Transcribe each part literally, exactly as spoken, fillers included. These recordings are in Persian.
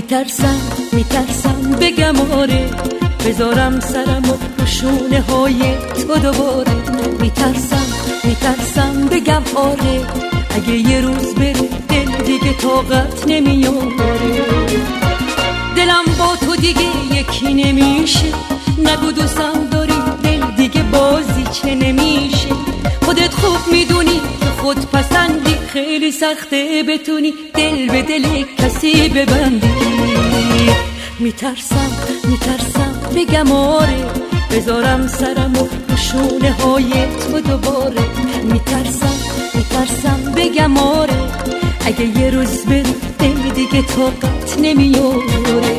میترسم میترسم بگم آره، بذارم سرم و روشونه های تو دوباره. میترسم میترسم بگم آره، اگه یه روز بری دل دیگه طاقت نمیاره. دلم با تو دیگه یکی نمیشه، نگو دوستم داری دل دیگه بازی چه نمیشه. خودت خوب میدونی که خود پسندی، خیلی سخته بتونی دل به دل کسی ببندی. میترسم میترسم بگم آره، بذارم سرم و روشونه های تو دوباره. میترسم میترسم بگم آره، اگه یه روز بری دل دیگه طاقت نمیاره.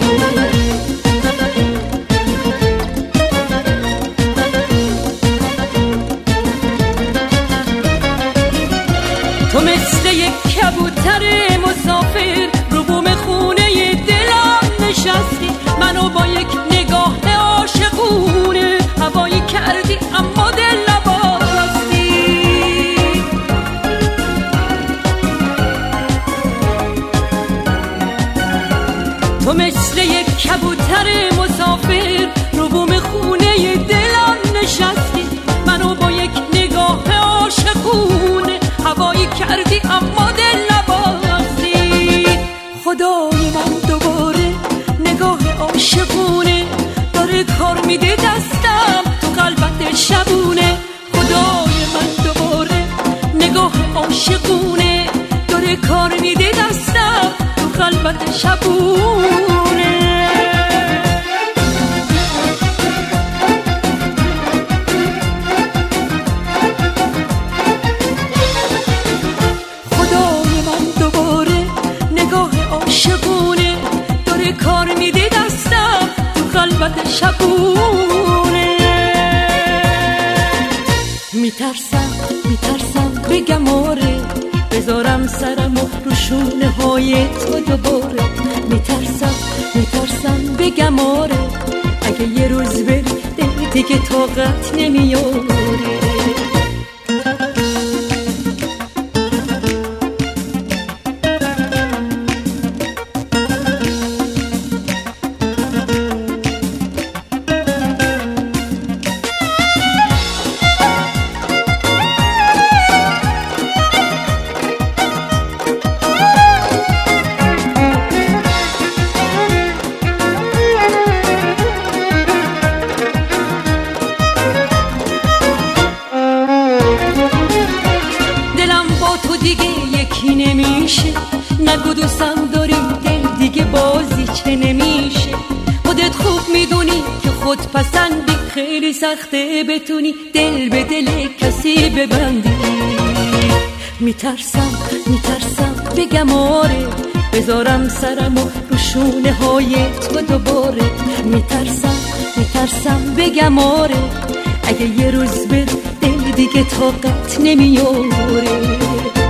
تو مثل یک کبوتر مسافر رو بوم خونه دلم نشستی، منو با یک نگاه عاشقونه هوایی کردی اما دل نباستی. تو مثل یک کبوتر مسافر رو بوم خونه دلم نشستی، منو با یک نگاه عاشقونه هوایی کردی اما دل نباستی. خدای من دوباره نگاه عاشقونه داره کار میده دستم تو قلبت شبونه. خدای من دوباره نگاه عاشقونه داره کار میده دستم تو قلبت شبونه. کار میده دستم تو قلبت شبونه. میترسم میترسم بگم آره، بذارم سرم و روشونه های تو دوباره. میترسم میترسم بگم آره، اگه یه روز بری دل دیگه طاقت نمیاره. نمیشه نگو دوستم داری دل دیگه بازی چه نمیشه. خودت خوب میدونی که خود پسندی، خیلی سخته بتونی دل به دل کسی ببندی. میترسم میترسم بگم آره، بذارم سرم و روشونه های تو دوباره. میترسم میترسم بگم آره، اگه یه روز بری دل دیگه طاقت نمیاره.